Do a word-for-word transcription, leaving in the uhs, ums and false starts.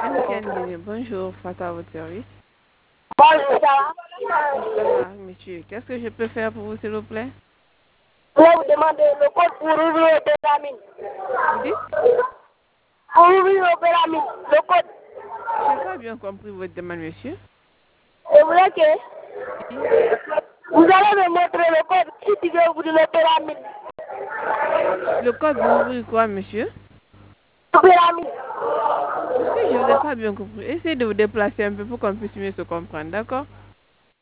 Anniken Guinée, bonjour, Fata à votre service. Bonjour, ça va? Ça va, monsieur. Qu'est-ce que je peux faire pour vous, s'il vous plaît? Je vais vous demander le code pour ouvrir le pyramide. Vous dites? Pour ouvrir le pyramide, le code. Je n'ai pas bien compris votre demande, monsieur. Je voulais que Oui. vous allez me montrer le code si tu veux ouvrir le pyramide. Le code pour ouvrir quoi, monsieur? Le pyramide. Monsieur, je ne vous ai pas bien compris. Essayez de vous déplacer un peu pour qu'on puisse mieux se comprendre, d'accord?